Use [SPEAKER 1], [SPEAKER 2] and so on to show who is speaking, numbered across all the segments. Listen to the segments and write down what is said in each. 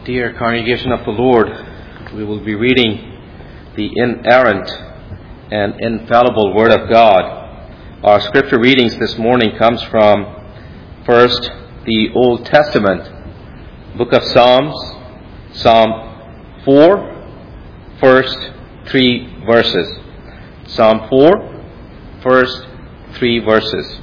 [SPEAKER 1] Dear congregation of the Lord, we will be reading the inerrant and infallible Word of God. Our scripture readings this morning comes from first the Old Testament, book of Psalms, Psalm 4, first 3 verses. Psalm 4, first 3 verses.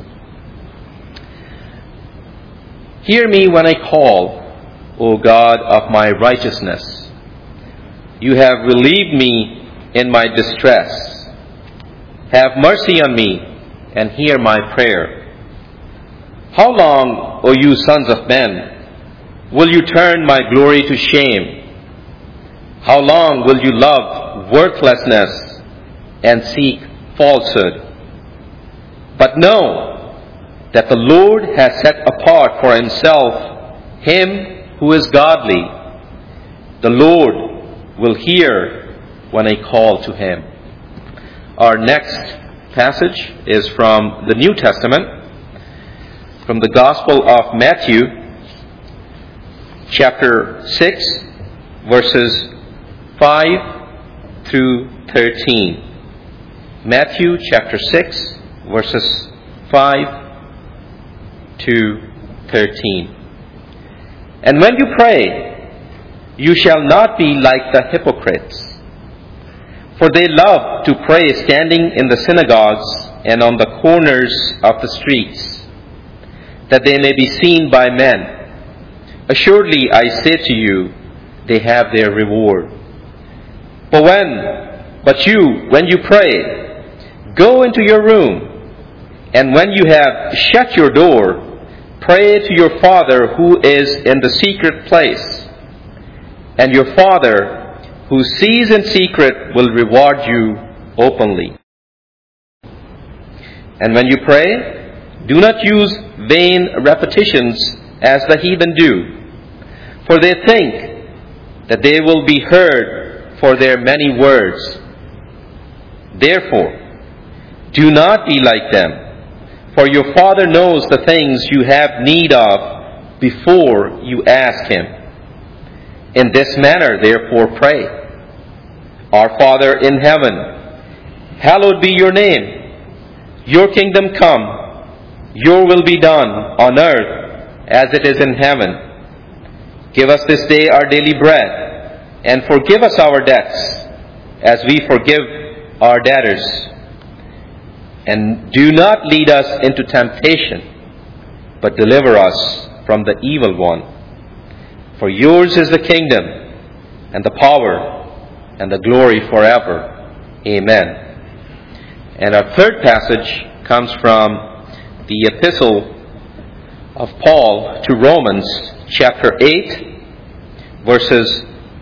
[SPEAKER 1] Hear me when I call, O God of my righteousness. You have relieved me in my distress. Have mercy on me and hear my prayer. How long, O you sons of men, will you turn my glory to shame? How long will you love worthlessness and seek falsehood? But know that the Lord has set apart for himself him who is godly. The Lord will hear when I call to him. Our next passage is from the New Testament, from the Gospel of Matthew, chapter 6, verses 5 through 13. Matthew chapter 6, verses 5 to 13. And when you pray, you shall not be like the hypocrites, for they love to pray standing in the synagogues and on the corners of the streets, that they may be seen by men. Assuredly, I say to you, they have their reward. But when you pray, go into your room, and when you have shut your door, pray to your Father who is in the secret place, and your Father who sees in secret will reward you openly. And when you pray, do not use vain repetitions as the heathen do, for they think that they will be heard for their many words. Therefore, do not be like them. For your Father knows the things you have need of before you ask him. In this manner, therefore, pray. Our Father in heaven, hallowed be your name. Your kingdom come. Your will be done on earth as it is in heaven. Give us this day our daily bread, and forgive us our debts as we forgive our debtors. And do not lead us into temptation, but deliver us from the evil one. For yours is the kingdom, and the power, and the glory forever. Amen. And our third passage comes from the epistle of Paul to Romans, chapter 8, verses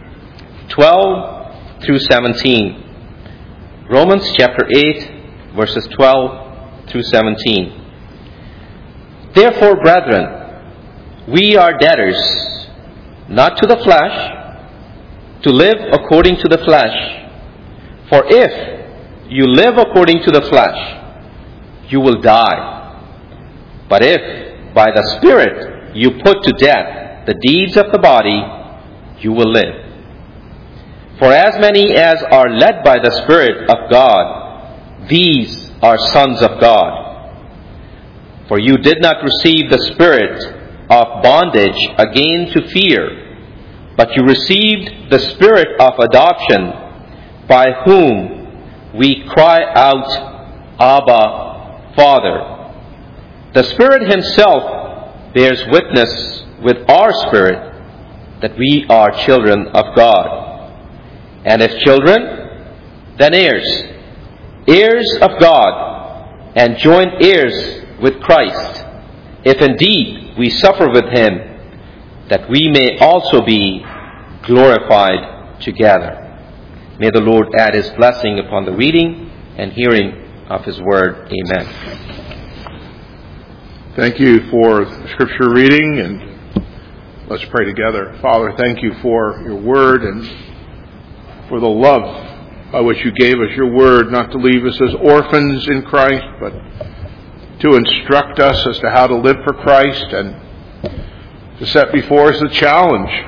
[SPEAKER 1] 12 through 17. Romans chapter 8, verses 12 through 17. Therefore, brethren, we are debtors, not to the flesh, to live according to the flesh. For if you live according to the flesh, you will die. But if by the Spirit you put to death the deeds of the body, you will live. For as many as are led by the Spirit of God, these are sons of God. For you did not receive the spirit of bondage again to fear, but you received the spirit of adoption, by whom we cry out, Abba, Father. The Spirit himself bears witness with our spirit that we are children of God. And if children, then heirs, heirs of God, and joint heirs with Christ, if indeed we suffer with him, that we may also be glorified together. May the Lord add his blessing upon the reading and hearing of his word. Amen.
[SPEAKER 2] Thank you for the scripture reading, and let's pray together. Father, thank you for your word and for the love by which you gave us your word, not to leave us as orphans in Christ, but to instruct us as to how to live for Christ, and to set before us the challenge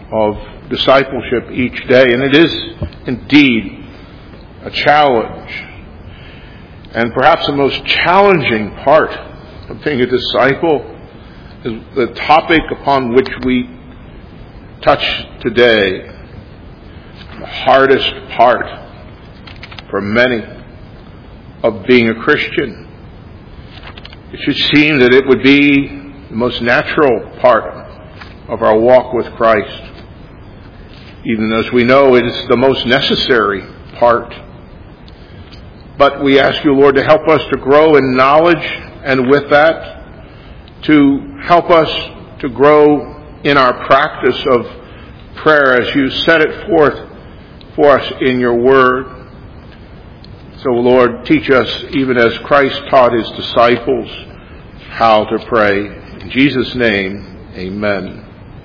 [SPEAKER 2] of discipleship each day. And it is indeed a challenge. And perhaps the most challenging part of being a disciple is the topic upon which we touch today. The hardest part for many of being a Christian. It should seem that it would be the most natural part of our walk with Christ, even as we know it is the most necessary part. But we ask you, Lord, to help us to grow in knowledge, and with that, to help us to grow in our practice of prayer as you set it forth for us in your word. So, Lord, teach us, even as Christ taught his disciples, how to pray. In Jesus' name, amen.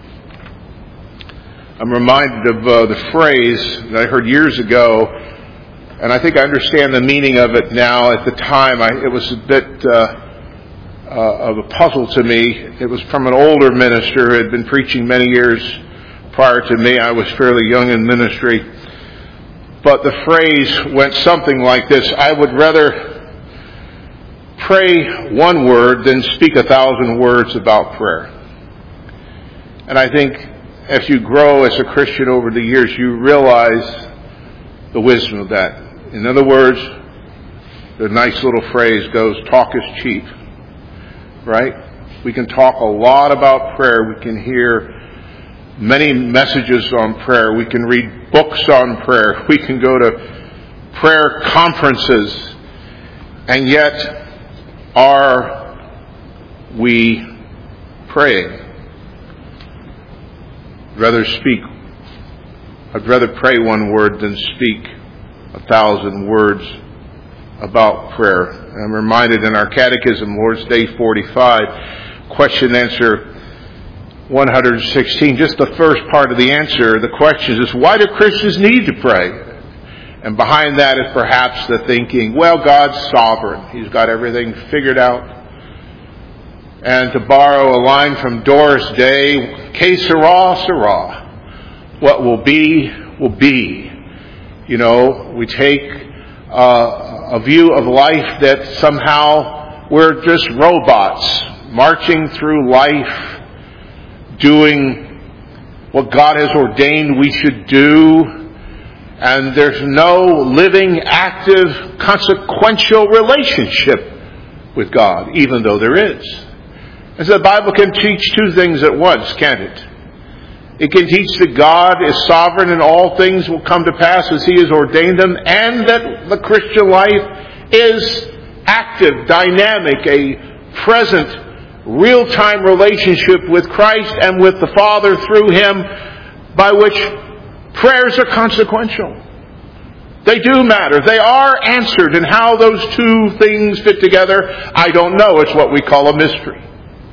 [SPEAKER 2] I'm reminded of the phrase that I heard years ago, and I think I understand the meaning of it now. At the time, it was a bit of a puzzle to me. It was from an older minister who had been preaching many years prior to me. I was fairly young in ministry. But the phrase went something like this: I would rather pray one word than speak 1,000 words about prayer. And I think as you grow as a Christian over the years, you realize the wisdom of that. In other words, the nice little phrase goes, talk is cheap. Right? We can talk a lot about prayer. We can hear many messages on prayer. We can read books on prayer. We can go to prayer conferences. And yet, are we praying? I'd rather pray one word than speak 1,000 words about prayer. I'm reminded in our catechism, Lord's Day 45, question answer 116, just the first part of the answer, the question is, why do Christians need to pray? And behind that is perhaps the thinking, well, God's sovereign. He's got everything figured out. And to borrow a line from Doris Day, que sera, sera. What will be, will be. You know, we take a view of life that somehow we're just robots marching through life, doing what God has ordained we should do, and there's no living, active, consequential relationship with God, even though there is. And so the Bible can teach two things at once, can't it? It can teach that God is sovereign and all things will come to pass as He has ordained them, and that the Christian life is active, dynamic, a present, real-time relationship with Christ and with the Father through Him, by which prayers are consequential. They do matter. They are answered. And how those two things fit together, I don't know. It's what we call a mystery.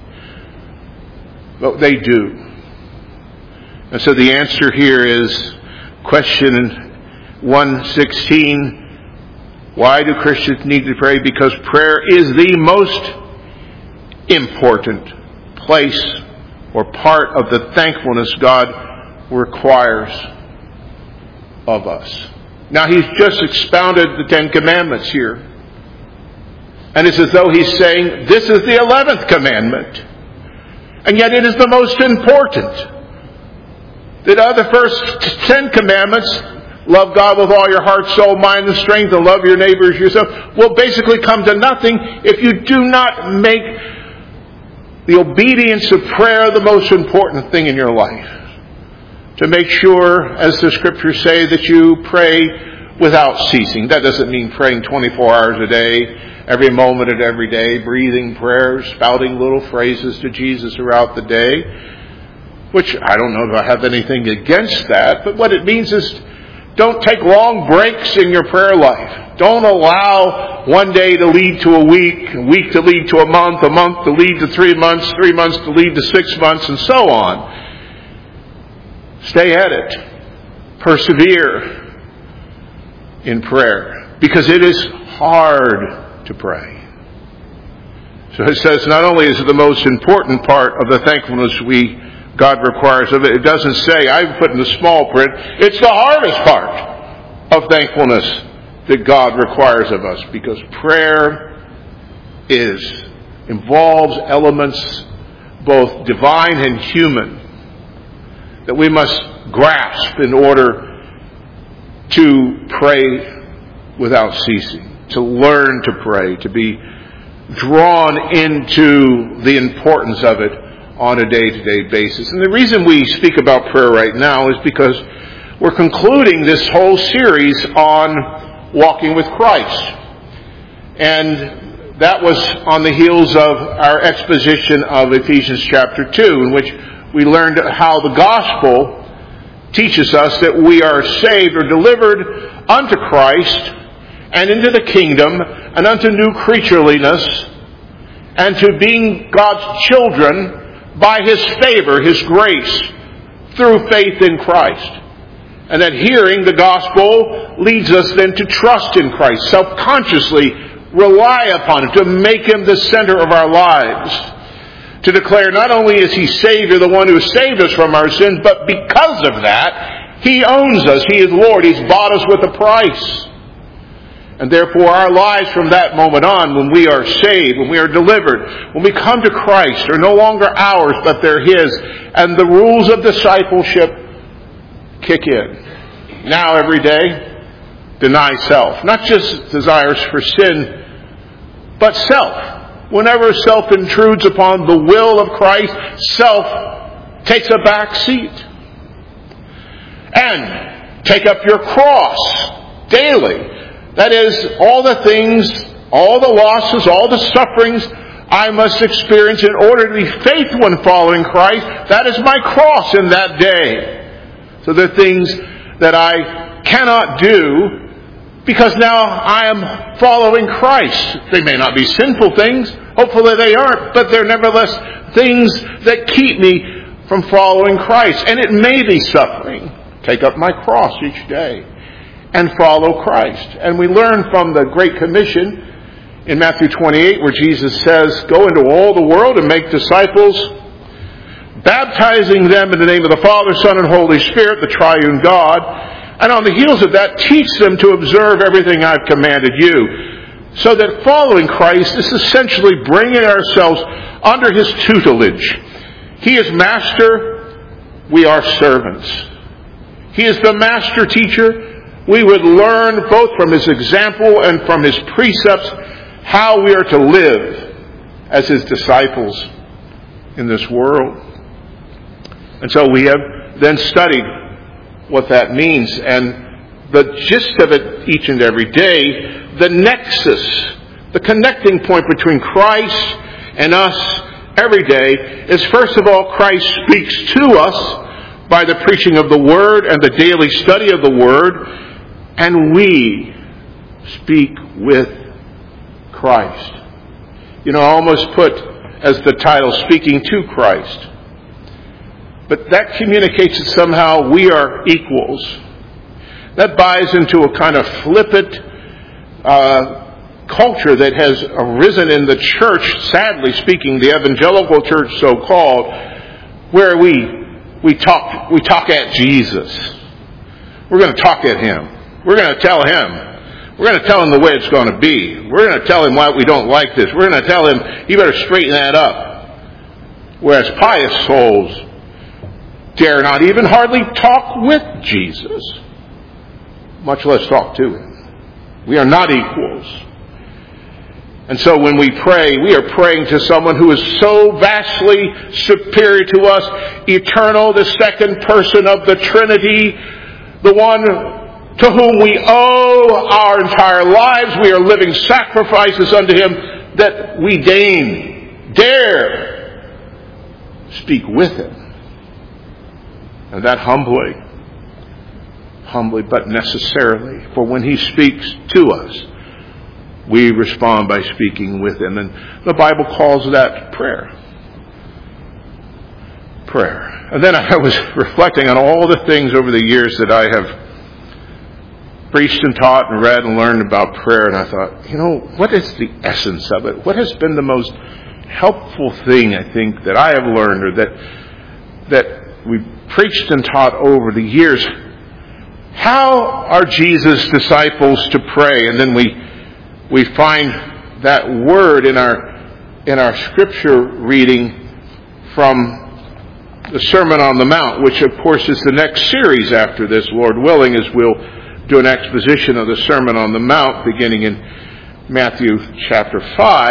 [SPEAKER 2] But they do. And so the answer here is question 116. Why do Christians need to pray? Because prayer is the most important place or part of the thankfulness God requires of us. Now, He's just expounded the 10 Commandments here. And it's as though He's saying, this is the 11th commandment. And yet it is the most important. The other first 10 commandments, love God with all your heart, soul, mind, and strength, and love your neighbor as yourself, will basically come to nothing if you do not make the obedience of prayer the most important thing in your life. To make sure, as the Scriptures say, that you pray without ceasing. That doesn't mean praying 24 hours a day, every moment of every day, breathing prayers, spouting little phrases to Jesus throughout the day, which I don't know if I have anything against that, but what it means is don't take long breaks in your prayer life. Don't allow one day to lead to a week to lead to a month to lead to 3 months, 3 months to lead to 6 months, and so on. Stay at it. Persevere in prayer. Because it is hard to pray. So it says not only is it the most important part of the thankfulness we God requires of it. It doesn't say, I put in the small print, it's the hardest part of thankfulness that God requires of us, because prayer involves elements both divine and human that we must grasp in order to pray without ceasing, to learn to pray, to be drawn into the importance of it on a day-to-day basis. And the reason we speak about prayer right now is because we're concluding this whole series on walking with Christ. And that was on the heels of our exposition of Ephesians chapter 2, in which we learned how the gospel teaches us that we are saved or delivered unto Christ and into the kingdom and unto new creatureliness and to being God's children by His favor, His grace, through faith in Christ. And that hearing the gospel leads us then to trust in Christ, self-consciously rely upon Him, to make Him the center of our lives, to declare not only is He Savior, the one who has saved us from our sins, but because of that, He owns us, He is Lord, He's bought us with a price. And therefore our lives from that moment on, when we are saved, when we are delivered, when we come to Christ, are no longer ours, but they're His. And the rules of discipleship kick in. Now every day, deny self. Not just desires for sin, but self. Whenever self intrudes upon the will of Christ, self takes a back seat. And take up your cross daily. That is, all the things, all the losses, all the sufferings I must experience in order to be faithful in following Christ. That is my cross in that day. So the things that I cannot do because now I am following Christ. They may not be sinful things. Hopefully they aren't. But they're nevertheless things that keep me from following Christ. And it may be suffering. Take up my cross each day and follow Christ. And we learn from the Great Commission in Matthew 28 where Jesus says, go into all the world and make disciples, baptizing them in the name of the Father, Son, and Holy Spirit, the triune God. And on the heels of that, teach them to observe everything I've commanded you. So that following Christ is essentially bringing ourselves under His tutelage. He is master, we are servants. He is the master teacher. We would learn both from His example and from His precepts how we are to live as His disciples in this world. And so we have then studied what that means. And the gist of it each and every day, the nexus, the connecting point between Christ and us every day is, first of all, Christ speaks to us by the preaching of the Word and the daily study of the Word. And we speak with Christ. You know, I almost put as the title, Speaking to Christ. But that communicates that somehow we are equals. That buys into a kind of flippant culture that has arisen in the church, sadly speaking, the evangelical church so-called, where we talk at Jesus. We're going to talk at Him. We're going to tell Him. We're going to tell Him the way it's going to be. We're going to tell Him why we don't like this. We're going to tell Him, you better straighten that up. Whereas pious souls dare not even hardly talk with Jesus, much less talk to Him. We are not equals. And so when we pray, we are praying to someone who is so vastly superior to us, eternal, the second person of the Trinity, the one to whom we owe our entire lives. We are living sacrifices unto Him, that we dare speak with Him. And that humbly but necessarily. For when He speaks to us, we respond by speaking with Him. And the Bible calls that prayer. Prayer. And then I was reflecting on all the things over the years that I have preached and taught and read and learned about prayer, and I thought, you know, what is the essence of it? What has been the most helpful thing, I think, that I have learned, or that that we preached and taught over the years. How are Jesus' disciples to pray? And then we find that word in our scripture reading from the Sermon on the Mount, which of course is the next series after this, Lord willing, as we'll do an exposition of the Sermon on the Mount beginning in Matthew chapter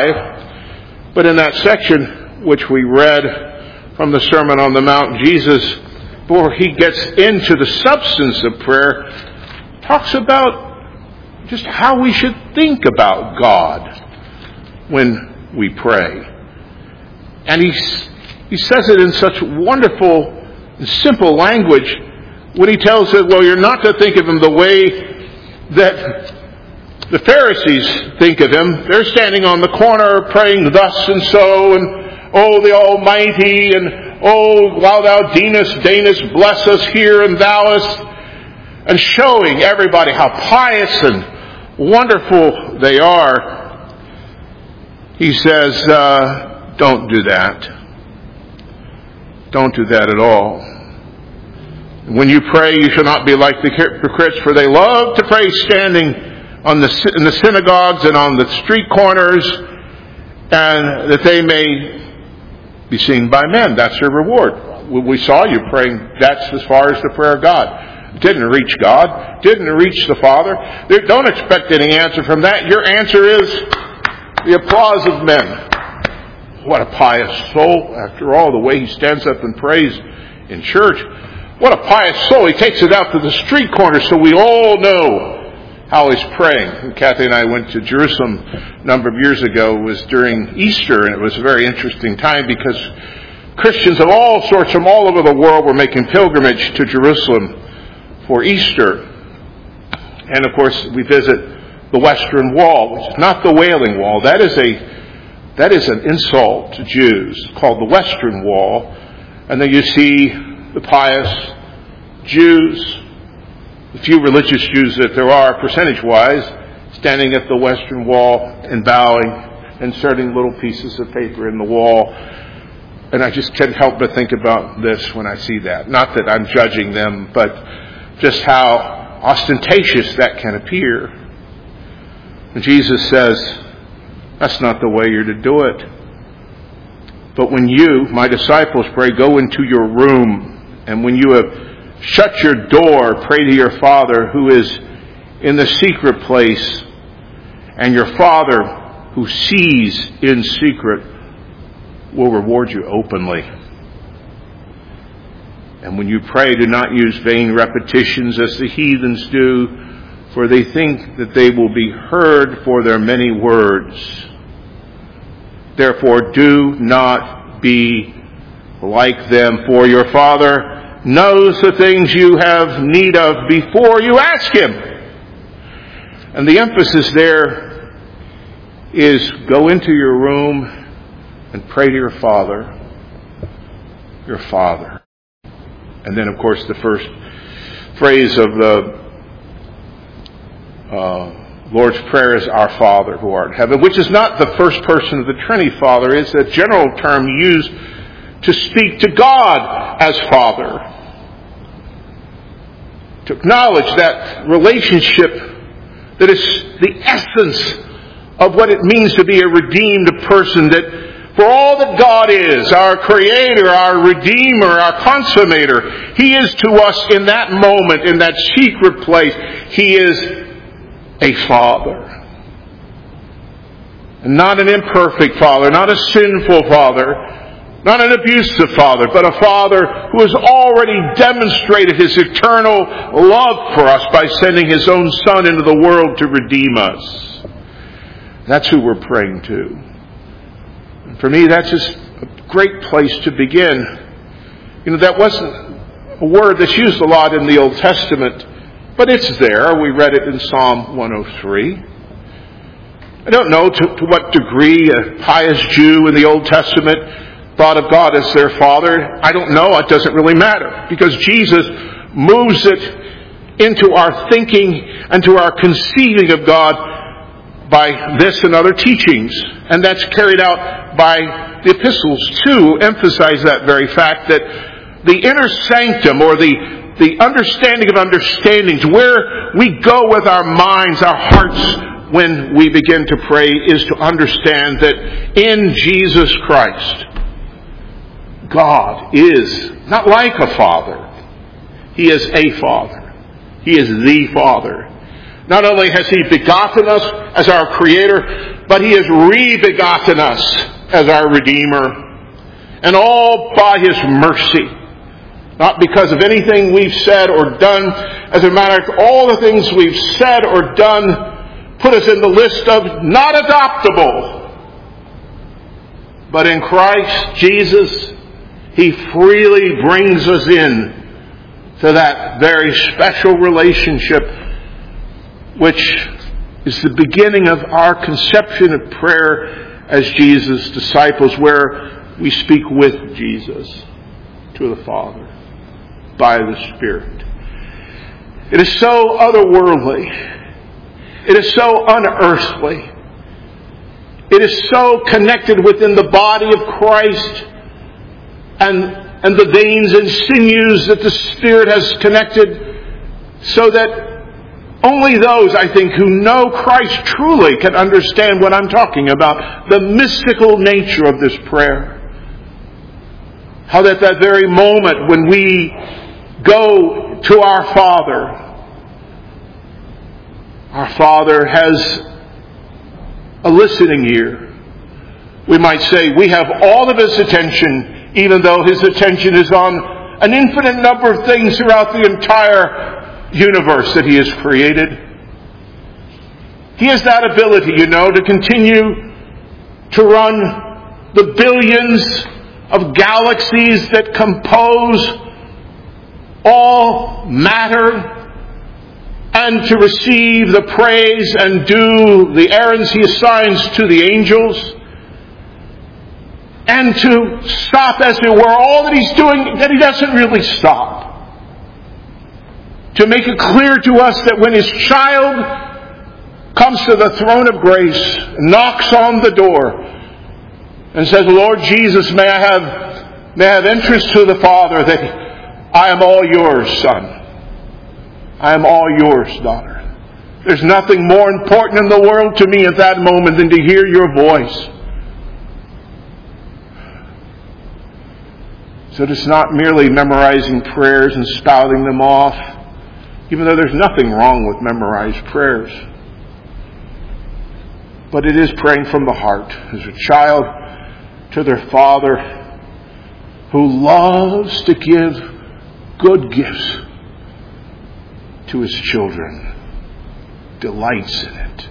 [SPEAKER 2] 5. But in that section which we read from the Sermon on the Mount, Jesus, before he gets into the substance of prayer, talks about just how we should think about God when we pray. And he says it in such wonderful and simple language when he tells us, well, you're not to think of him the way that the Pharisees think of him. They're standing on the corner praying thus and so, and oh, the Almighty, and oh, while thou deignest, bless us here and thouest, and showing everybody how pious and wonderful they are. He says, don't do that. Don't do that at all. When you pray, you shall not be like the hypocrites, for they love to pray standing in the synagogues and on the street corners, and that they may be seen by men. That's their reward. We saw you praying. That's as far as the prayer of God. Didn't reach God. Didn't reach the Father. Don't expect any answer from that. Your answer is the applause of men. What a pious soul. After all, the way he stands up and prays in church. What a pious soul. He takes it out to the street corner so we all know how he's praying. And Kathy and I went to Jerusalem a number of years ago. It was during Easter, and it was a very interesting time because Christians of all sorts from all over the world were making pilgrimage to Jerusalem for Easter. And of course, we visit the Western Wall, which is not the Wailing Wall. That is an insult to Jews, called the Western Wall. And then you see the pious Jews, the few religious Jews that there are percentage-wise, standing at the Western Wall and bowing, inserting little pieces of paper in the wall. And I just can't help but think about this when I see that. Not that I'm judging them, but just how ostentatious that can appear. And Jesus says, that's not the way you're to do it. But when you, my disciples, pray, go into your room. And when you have shut your door, pray to your Father who is in the secret place. And your Father who sees in secret will reward you openly. And when you pray, do not use vain repetitions as the heathens do, for they think that they will be heard for their many words. Therefore, do not be like them, for your Father knows the things you have need of before you ask Him. And the emphasis there is go into your room and pray to your Father. Your Father. And then, of course, the first phrase of the Lord's Prayer is Our Father who art in heaven, which is not the first person of the Trinity, Father. It's a general term used to speak to God as Father. To acknowledge that relationship that is the essence of what it means to be a redeemed person, that for all that God is, our Creator, our Redeemer, our Consummator, He is to us in that moment, in that secret place, He is a Father. And not an imperfect Father, not a sinful Father, not an abusive Father, but a Father who has already demonstrated His eternal love for us by sending His own Son into the world to redeem us. That's who we're praying to. And for me, that's just a great place to begin. You know, that wasn't a word that's used a lot in the Old Testament, but it's there. We read it in Psalm 103. I don't know to what degree a pious Jew in the Old Testament thought of God as their Father. I don't know. It doesn't really matter, because Jesus moves it into our thinking and to our conceiving of God by this and other teachings. And that's carried out by the epistles too, emphasize that very fact that the inner sanctum, or the understanding of understandings, where we go with our minds, our hearts, when we begin to pray, is to understand that in Jesus Christ, God is not like a father. He is a Father. He is the Father. Not only has He begotten us as our Creator, but He has re-begotten us as our Redeemer. And all by His mercy. Not because of anything we've said or done. As a matter of fact, all the things we've said or done put us in the list of not adoptable. But in Christ Jesus, He freely brings us in to that very special relationship, which is the beginning of our conception of prayer as Jesus' disciples, where we speak with Jesus to the Father by the Spirit. It is so otherworldly. It is so unearthly. It is so connected within the body of Christ and the veins and sinews that the Spirit has connected, so that only those, I think, who know Christ truly can understand what I'm talking about, the mystical nature of this prayer. How that very moment when we go to our Father has a listening ear. We might say we have all of His attention, even though His attention is on an infinite number of things throughout the entire universe that He has created. He has that ability, to continue to run the billions of galaxies that compose all matter, and to receive the praise and do the errands He assigns to the angels, and to stop, as it were, all that He's doing, that He doesn't really stop. To make it clear to us that when His child comes to the throne of grace, knocks on the door, and says, Lord Jesus, may I have entrance to the Father, that I am all yours, son. I am all yours, daughter. There's nothing more important in the world to me at that moment than to hear your voice. So it's not merely memorizing prayers and spouting them off, even though there's nothing wrong with memorized prayers. But it is praying from the heart as a child to their Father, who loves to give good gifts to His children, delights in it.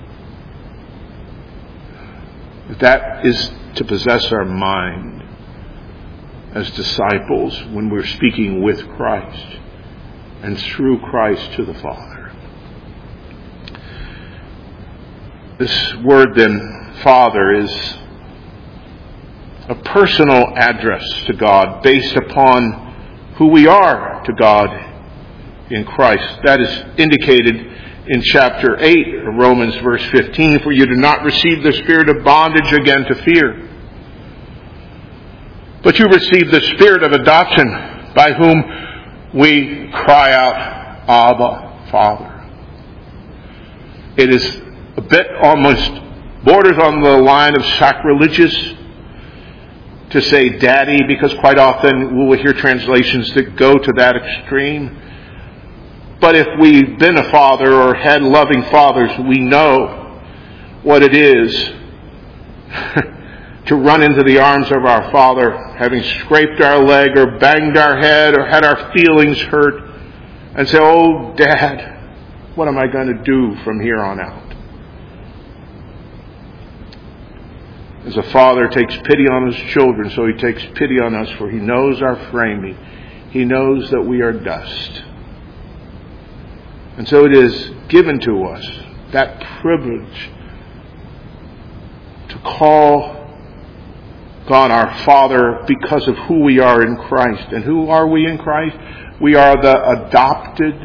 [SPEAKER 2] That is to possess our mind as disciples when we're speaking with Christ and through Christ to the Father. This word then, Father, is a personal address to God based upon who we are to God in Christ. That is indicated in chapter 8 of Romans verse 15. For you do not receive the spirit of bondage again to fear, but you receive the Spirit of adoption, by whom we cry out, Abba, Father. It is a bit almost borders on the line of sacrilegious to say daddy, because quite often we will hear translations that go to that extreme. But if we've been a father or had loving fathers, we know what it is to run into the arms of our Father, having scraped our leg or banged our head or had our feelings hurt, and say, oh, Dad, what am I going to do from here on out? As a father takes pity on his children, so He takes pity on us, for He knows our framing. He knows that we are dust. And so it is given to us, that privilege, to call God our Father because of who we are in Christ. And who are we in Christ? We are the adopted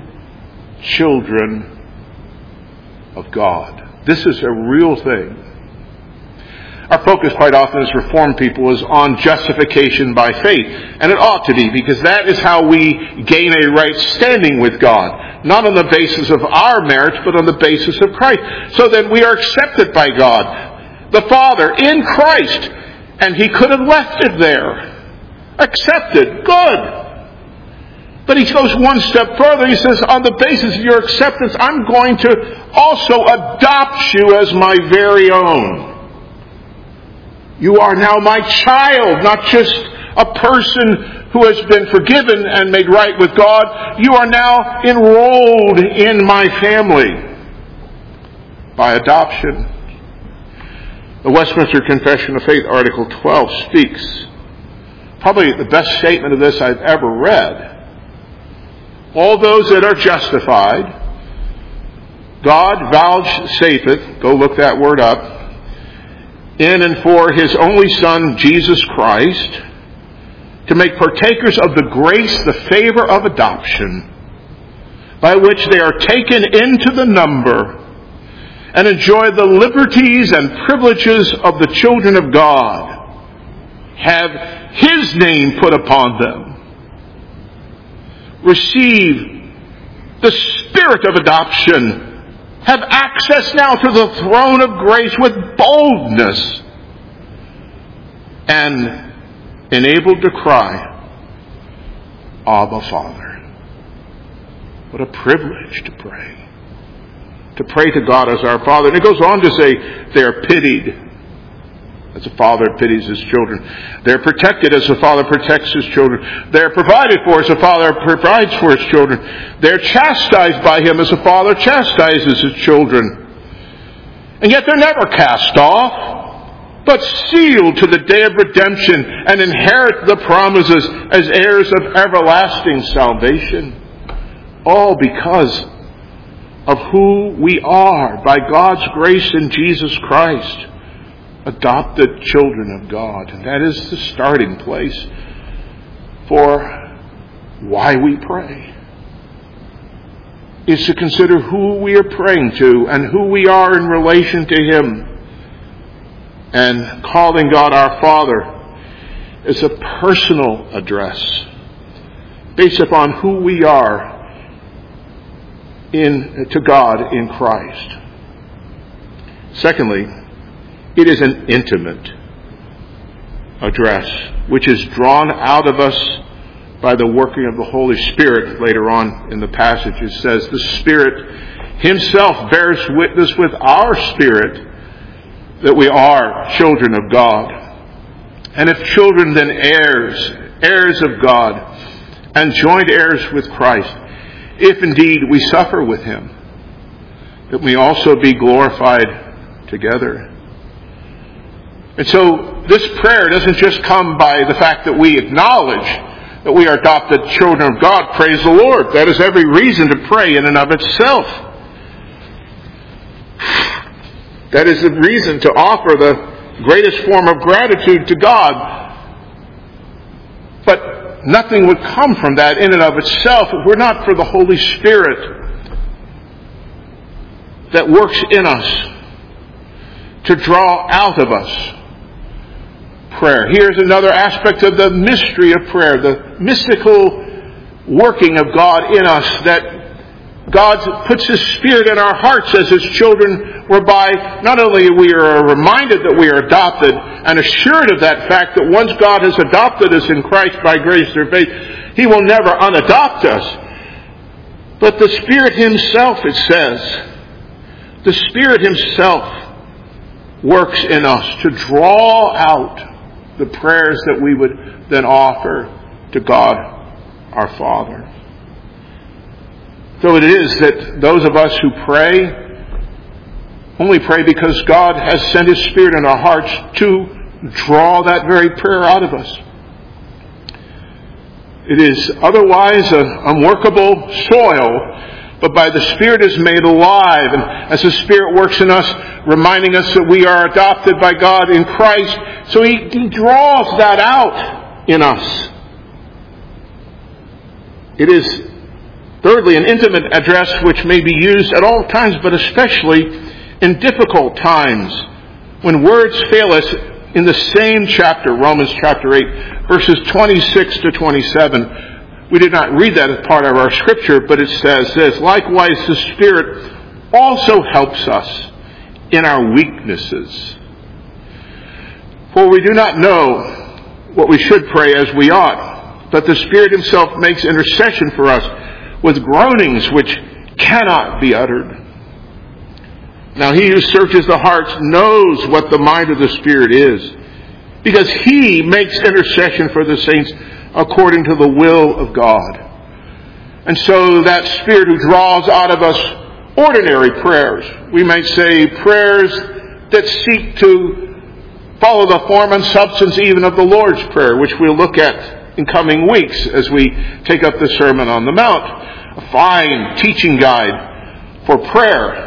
[SPEAKER 2] children of God. This is a real thing. Our focus quite often as Reformed people is on justification by faith. And it ought to be, because that is how we gain a right standing with God. Not on the basis of our merits, but on the basis of Christ. So that we are accepted by God, the Father, in Christ. And He could have left it there. Accepted. Good. But He goes one step further. He says, on the basis of your acceptance, I'm going to also adopt you as my very own. You are now my child, not just a person who has been forgiven and made right with God. You are now enrolled in my family by adoption. The Westminster Confession of Faith, Article 12, speaks. Probably the best statement of this I've ever read. All those that are justified, God vouchsafeth, go look that word up, in and for His only Son, Jesus Christ, to make partakers of the grace, the favor of adoption, by which they are taken into the number and enjoy the liberties and privileges of the children of God, have His name put upon them, receive the Spirit of adoption, have access now to the throne of grace with boldness, and enabled to cry, Abba, Father. What a privilege to pray. To pray to God as our Father. And it goes on to say, they are pitied as a father pities his children. They're protected as a father protects his children. They're provided for as a father provides for his children. They're chastised by Him as a father chastises his children. And yet they're never cast off, but sealed to the day of redemption and inherit the promises as heirs of everlasting salvation. All because of who we are by God's grace in Jesus Christ. Adopted children of God. And that is the starting place for why we pray. Is to consider who we are praying to and who we are in relation to Him. And calling God our Father is a personal address based upon who we are to God in Christ. Secondly, it is an intimate address, which is drawn out of us by the working of the Holy Spirit. Later on in the passage it says, the Spirit Himself bears witness with our spirit that we are children of God. And if children, then heirs of God, and joint heirs with Christ, if indeed we suffer with Him, that we also be glorified together. And so this prayer doesn't just come by the fact that we acknowledge that we are adopted children of God. Praise the Lord. That is every reason to pray in and of itself. That is the reason to offer the greatest form of gratitude to God. But nothing would come from that in and of itself if we're not for the Holy Spirit that works in us to draw out of us prayer. Here's another aspect of the mystery of prayer, the mystical working of God in us, that God puts His Spirit in our hearts as His children, whereby not only we are reminded that we are adopted and assured of that fact that once God has adopted us in Christ by grace through faith, He will never unadopt us. But the Spirit Himself, it says, the Spirit Himself works in us to draw out the prayers that we would then offer to God our Father. So it is that those of us who pray only pray because God has sent His Spirit in our hearts to draw that very prayer out of us. It is otherwise an unworkable soil, but by the Spirit is made alive. And as the Spirit works in us, reminding us that we are adopted by God in Christ, so He draws that out in us. It is, thirdly, an intimate address which may be used at all times, but especially in difficult times When words fail us, in the same chapter, Romans chapter 8, verses 26 to 27, we did not read that as part of our scripture, but it says this, likewise the Spirit also helps us in our weaknesses. For we do not know what we should pray as we ought, but the Spirit Himself makes intercession for us with groanings which cannot be uttered. Now He who searches the hearts knows what the mind of the Spirit is, because He makes intercession for the saints according to the will of God. And so that Spirit who draws out of us ordinary prayers, we might say prayers that seek to follow the form and substance even of the Lord's Prayer, which we'll look at in coming weeks as we take up the Sermon on the Mount, a fine teaching guide for prayer.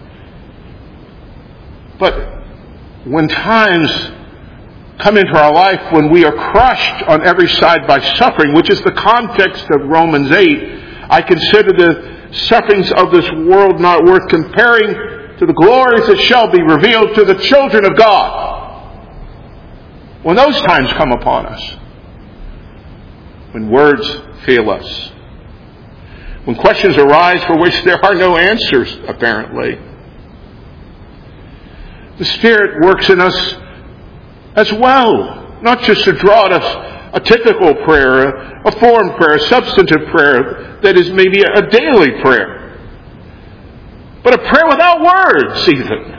[SPEAKER 2] But when times come into our life when we are crushed on every side by suffering, which is the context of Romans 8, I consider the sufferings of this world not worth comparing to the glories that shall be revealed to the children of God. When those times come upon us, when words fail us, when questions arise for which there are no answers, apparently, the Spirit works in us as well, not just to draw at us a typical prayer, a form prayer, a substantive prayer that is maybe a daily prayer, but a prayer without words even.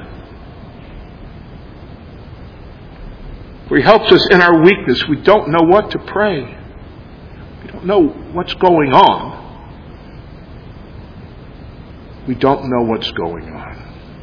[SPEAKER 2] For He helps us in our weakness. We don't know what to pray. We don't know what's going on. We don't know what's going on.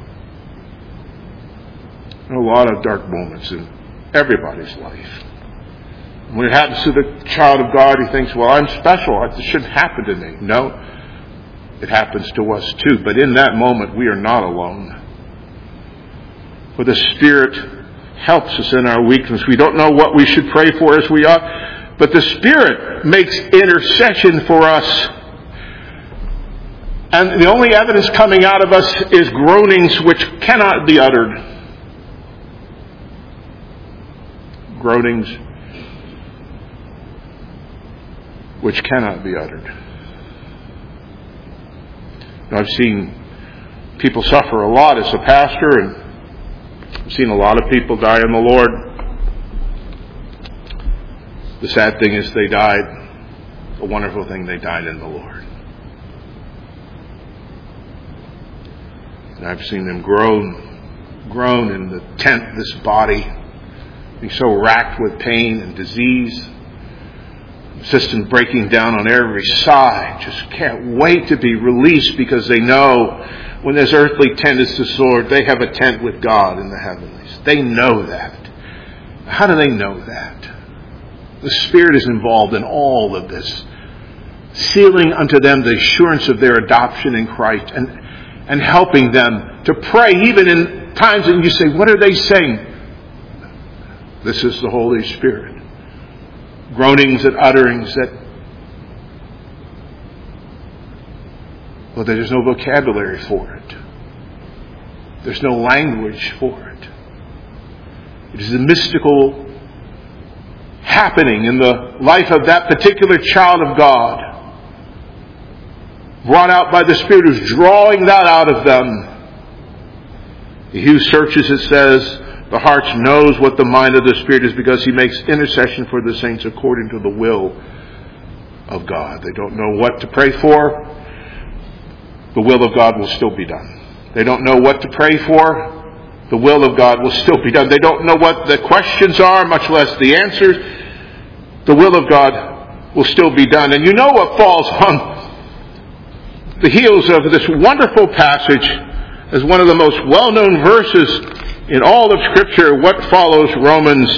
[SPEAKER 2] There are a lot of dark moments in everybody's life. When it happens to the child of God, he thinks, well, I'm special. This shouldn't happen to me. No, it happens to us too. But in that moment, we are not alone. For the Spirit helps us in our weakness. We don't know what we should pray for as we ought, but the Spirit makes intercession for us. And the only evidence coming out of us is groanings which cannot be uttered. Groanings which cannot be uttered. Now, I've seen people suffer a lot as a pastor, and I've seen a lot of people die in the Lord. The sad thing is they died. The wonderful thing, they died in the Lord. And I've seen them groan in the tent, this body, being so racked with pain and disease, systems breaking down on every side, just can't wait to be released because they know when this earthly tent is destroyed, they have a tent with God in the heavenlies. They know that. How do they know that? The Spirit is involved in all of this, sealing unto them the assurance of their adoption in Christ and helping them to pray even in times when you say, what are they saying? This is the Holy Spirit. Groanings and utterings that, well, there's no vocabulary for it. There's no language for it. It is a mystical happening in the life of that particular child of God, brought out by the Spirit who's drawing that out of them. He who searches, it says, the heart knows what the mind of the Spirit is, because He makes intercession for the saints according to the will of God. They don't know what to pray for. The will of God will still be done. They don't know what to pray for. The will of God will still be done. They don't know what the questions are, much less the answers. The will of God will still be done. And you know what falls on the heels of this wonderful passage as one of the most well-known verses in all of Scripture, what follows Romans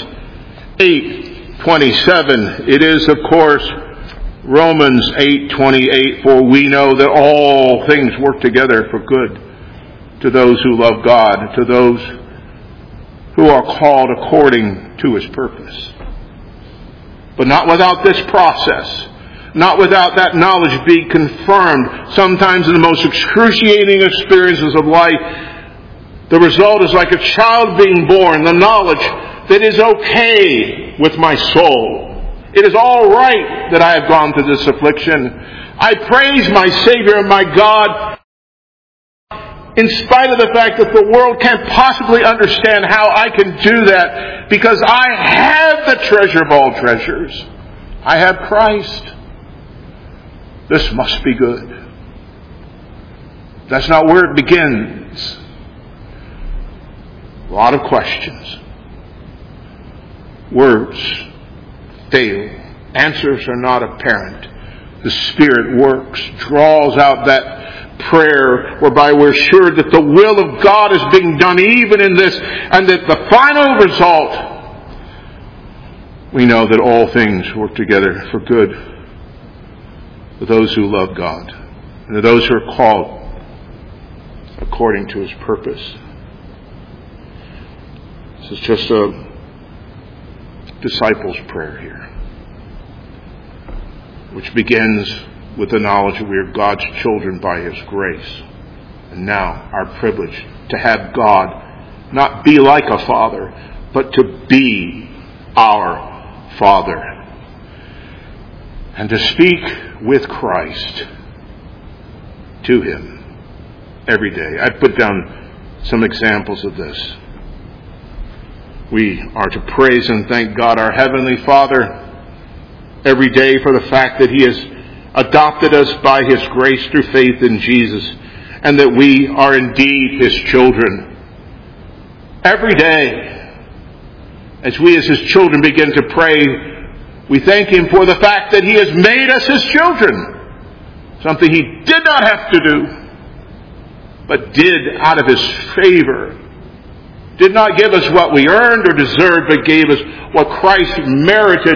[SPEAKER 2] 8:27. It is, of course, Romans 8:28, for we know that all things work together for good to those who love God, to those who are called according to His purpose. But not without this process, not without that knowledge being confirmed, sometimes in the most excruciating experiences of life, The result is like a child being born, the knowledge that it is okay with my soul. It is all right that I have gone through this affliction. I praise my Savior and my God in spite of the fact that the world can't possibly understand how I can do that, because I have the treasure of all treasures. I have Christ. This must be good. That's not where it begins. A lot of questions. Words fail. Answers are not apparent. The Spirit works, draws out that prayer whereby we're sure that the will of God is being done even in this, and that the final result, we know that all things work together for good for those who love God and to those who are called according to His purpose. This is just a disciples' prayer here, which begins with the knowledge that we are God's children by His grace. And now our privilege to have God not be like a father, but to be our Father. And to speak with Christ to Him every day. I put down some examples of this. We are to praise and thank God, our Heavenly Father, every day for the fact that He has adopted us by His grace through faith in Jesus, and that we are indeed His children. Every day, as we as His children begin to pray, we thank Him for the fact that He has made us His children. Something He did not have to do, but did out of His favor. Did not give us what we earned or deserved, but gave us what Christ merited,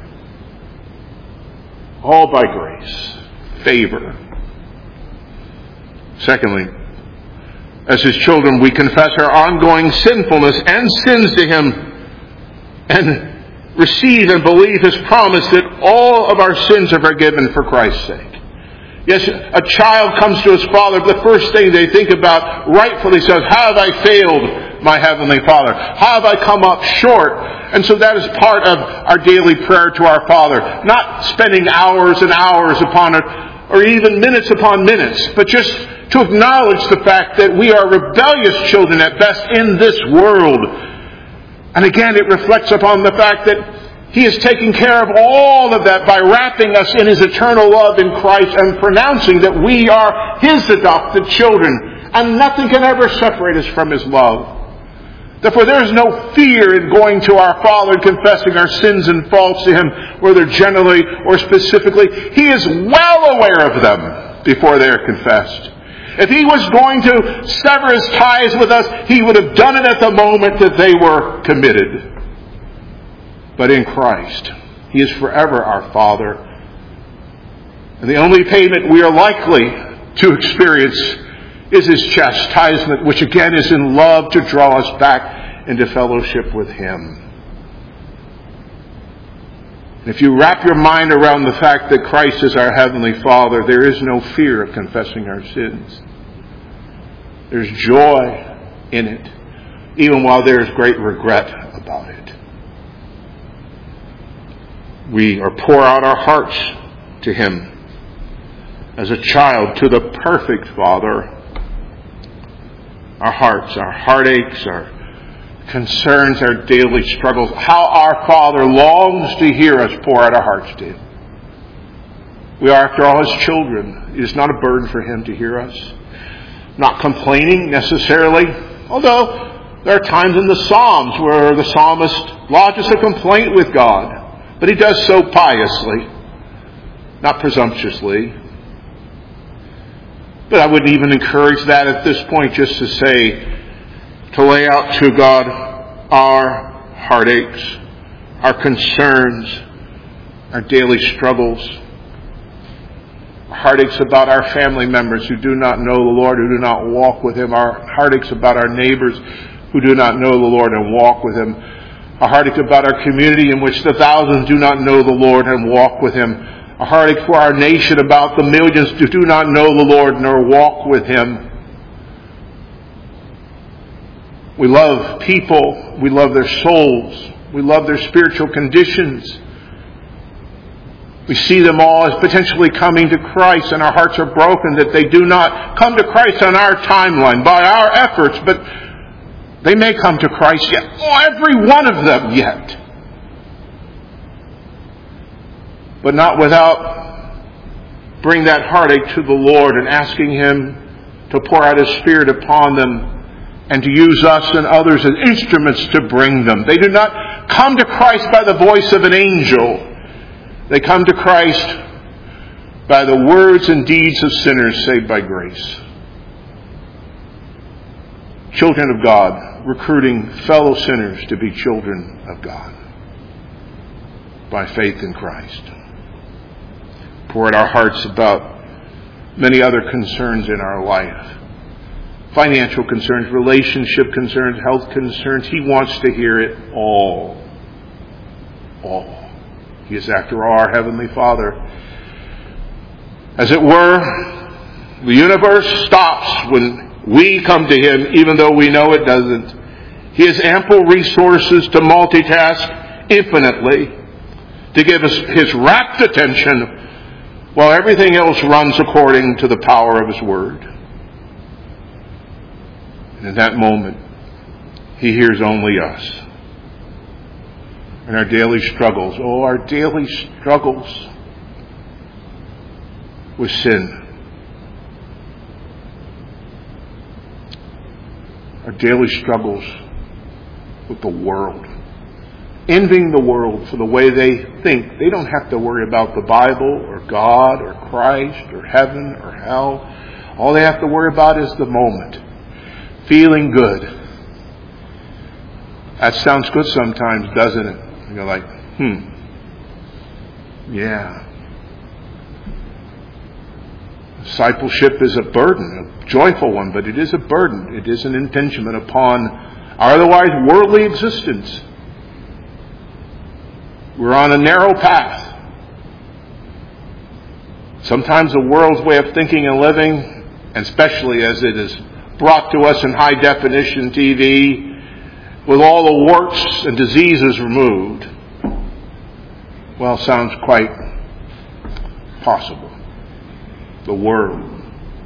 [SPEAKER 2] all by grace, favor. Secondly, as His children, we confess our ongoing sinfulness and sins to Him, and receive and believe His promise that all of our sins are forgiven for Christ's sake. Yes, a child comes to his father, the first thing they think about rightfully says, how have I failed my Heavenly Father? How have I come up short? And so that is part of our daily prayer to our Father. Not spending hours and hours upon it, or even minutes upon minutes, but just to acknowledge the fact that we are rebellious children at best in this world. And again, it reflects upon the fact that He is taking care of all of that by wrapping us in His eternal love in Christ and pronouncing that we are His adopted children, and nothing can ever separate us from His love. Therefore, there is no fear in going to our Father and confessing our sins and faults to Him, whether generally or specifically. He is well aware of them before they are confessed. If He was going to sever His ties with us, He would have done it at the moment that they were committed. But in Christ, He is forever our Father. And the only payment we are likely to experience is His chastisement, which again is in love to draw us back into fellowship with Him. If you wrap your mind around the fact that Christ is our Heavenly Father, there is no fear of confessing our sins. There's joy in it, even while there is great regret about it. We are pour out our hearts to Him as a child to the perfect Father. Our hearts, our heartaches, our concerns, our daily struggles. How our Father longs to hear us pour out our hearts to Him. We are, after all, His children. It is not a burden for Him to hear us. Not complaining necessarily, although there are times in the Psalms where the psalmist lodges a complaint with God. But he does so piously, not presumptuously. But I would even encourage that at this point just to say, to lay out to God our heartaches, our concerns, our daily struggles, our heartaches about our family members who do not know the Lord, who do not walk with Him, our heartaches about our neighbors who do not know the Lord and walk with Him, a heartache about our community in which the thousands do not know the Lord and walk with Him. A heartache for our nation about the millions who do not know the Lord nor walk with Him. We love people. We love their souls. We love their spiritual conditions. We see them all as potentially coming to Christ, and our hearts are broken that they do not come to Christ on our timeline, by our efforts, but they may come to Christ yet. Oh, every one of them yet. But not without bring that heartache to the Lord and asking Him to pour out His Spirit upon them and to use us and others as instruments to bring them. They do not come to Christ by the voice of an angel. They come to Christ by the words and deeds of sinners saved by grace. Children of God, recruiting fellow sinners to be children of God by faith in Christ. Pour out our hearts about many other concerns in our life. Financial concerns, relationship concerns, health concerns. He wants to hear it all. All. He is, after all, our Heavenly Father. As it were, the universe stops when we come to Him, even though we know it doesn't. He has ample resources to multitask infinitely, to give us His rapt attention, while everything else runs according to the power of His Word. And in that moment, He hears only us. And our daily struggles, our daily struggles with sin. Our daily struggles with the world. Envying the world for the way they think. They don't have to worry about the Bible or God or Christ or heaven or hell. All they have to worry about is the moment. Feeling good. That sounds good sometimes, doesn't it? And you're like, yeah. Discipleship is a burden, a joyful one, but it is a burden. It is an impingement upon our otherwise worldly existence. We're on a narrow path. Sometimes the world's way of thinking and living, and especially as it is brought to us in high definition TV, with all the warts and diseases removed, well, sounds quite possible. The world.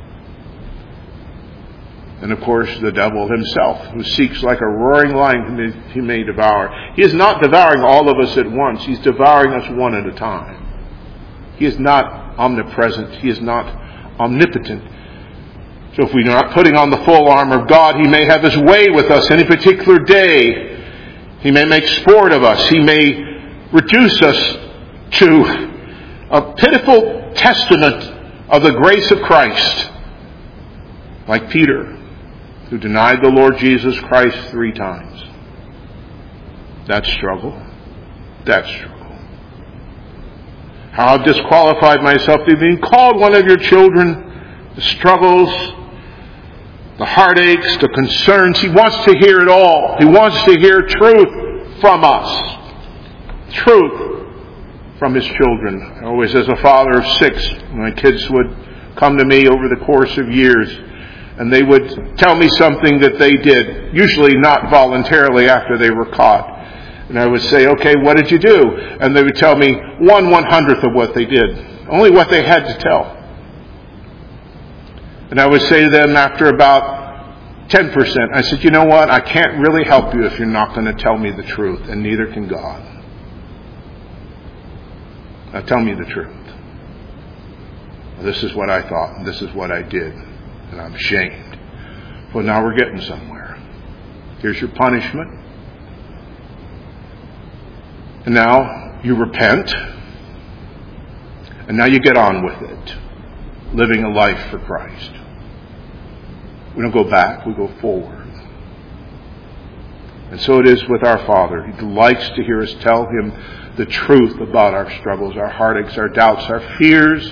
[SPEAKER 2] And of course, the devil himself, who seeks like a roaring lion whom he may devour. He is not devouring all of us at once. He's devouring us one at a time. He is not omnipresent. He is not omnipotent. So if we're not putting on the full armor of God, He may have His way with us any particular day. He may make sport of us. He may reduce us to a pitiful testament of the grace of Christ. Like Peter, who denied the Lord Jesus Christ 3 times. That struggle. That struggle. How I've disqualified myself to being called one of your children. The struggles, the heartaches, the concerns. He wants to hear it all. He wants to hear truth from us. Truth from His children. Always as a father of 6, my kids would come to me over the course of years, and they would tell me something that they did, usually not voluntarily after they were caught. And I would say, okay, what did you do? And they would tell me 1/100th of what they did. Only what they had to tell. And I would say to them after about 10%, I said, you know what? I can't really help you if you're not going to tell me the truth, and neither can God. Now tell me the truth. This is what I thought, and this is what I did, and I'm ashamed. Well, now we're getting somewhere. Here's your punishment. And now you repent, and now you get on with it, living a life for Christ. We don't go back, we go forward. And so it is with our Father. He delights to hear us tell Him the truth about our struggles, our heartaches, our doubts, our fears.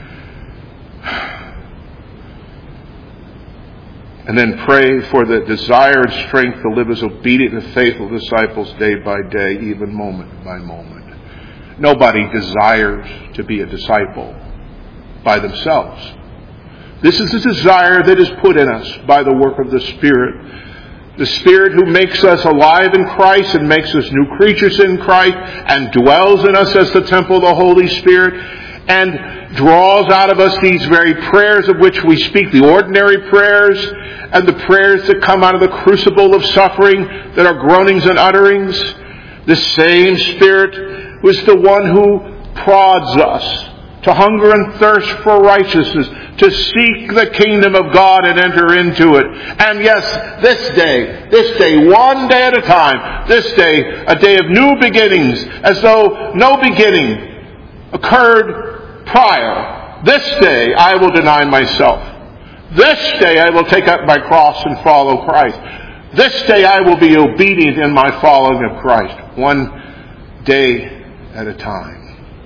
[SPEAKER 2] And then pray for the desire and strength to live as obedient and faithful disciples day by day, even moment by moment. Nobody desires to be a disciple by themselves. This is a desire that is put in us by the work of the Spirit The Spirit who makes us alive in Christ and makes us new creatures in Christ and dwells in us as the temple of the Holy Spirit and draws out of us these very prayers of which we speak, the ordinary prayers and the prayers that come out of the crucible of suffering that are groanings and utterings. The same Spirit was the one who prods us to hunger and thirst for righteousness, to seek the kingdom of God and enter into it. And yes, this day, one day at a time, this day, a day of new beginnings, as though no beginning occurred prior. This day I will deny myself. This day I will take up my cross and follow Christ. This day I will be obedient in my following of Christ. One day at a time.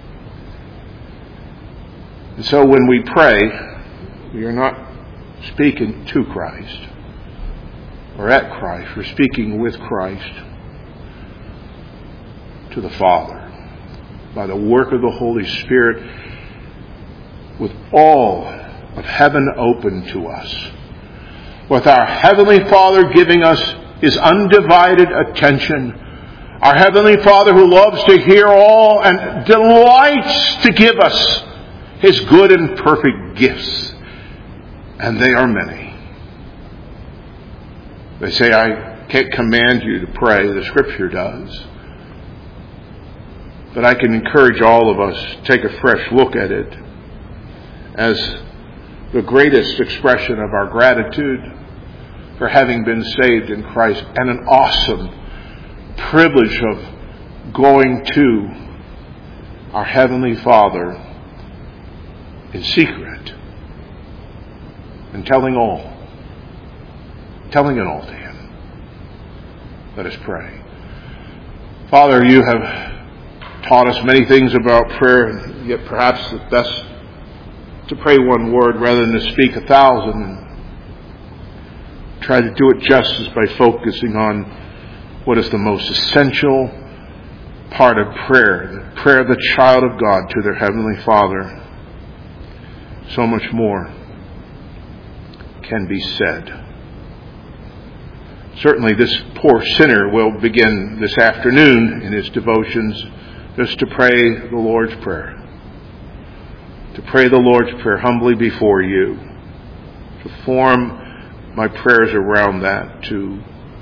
[SPEAKER 2] And so when we pray, we are not speaking to Christ or at Christ. We're speaking with Christ to the Father by the work of the Holy Spirit, with all of heaven open to us, with our Heavenly Father giving us His undivided attention, our Heavenly Father who loves to hear all and delights to give us His good and perfect gifts. And they are many. They say, I can't command you to pray. The Scripture does. But I can encourage all of us to take a fresh look at it as the greatest expression of our gratitude for having been saved in Christ, and an awesome privilege of going to our Heavenly Father in secret and telling it all to Him. Let us pray. Father, you have taught us many things about prayer, and yet perhaps it's best to pray one word rather than to speak 1,000, and try to do it justice by focusing on what is the most essential part of prayer, the prayer of the child of God to their Heavenly Father. So much more can be said. Certainly this poor sinner will begin this afternoon in his devotions just to pray the Lord's Prayer. To pray the Lord's Prayer humbly before you. To form my prayers around that. To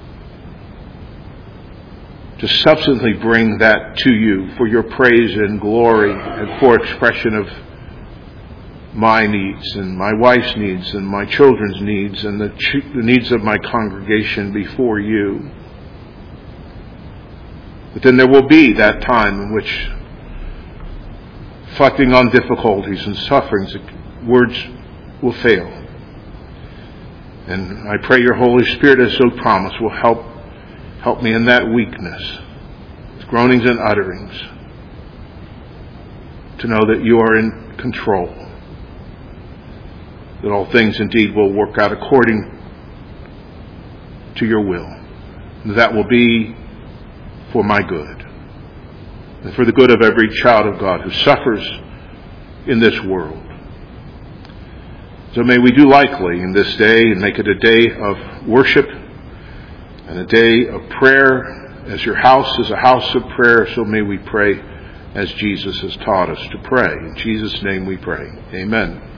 [SPEAKER 2] substantially bring that to you for your praise and glory and for expression of my needs and my wife's needs and my children's needs and the needs of my congregation before you. But then there will be that time in which, reflecting on difficulties and sufferings, words will fail. And I pray your Holy Spirit, as so promised, will help me in that weakness, with groanings and utterings, to know that you are in control. That all things indeed will work out according to your will. That will be for my good. And for the good of every child of God who suffers in this world. So may we do likely in this day and make it a day of worship and a day of prayer. As your house is a house of prayer, so may we pray as Jesus has taught us to pray. In Jesus' name we pray. Amen.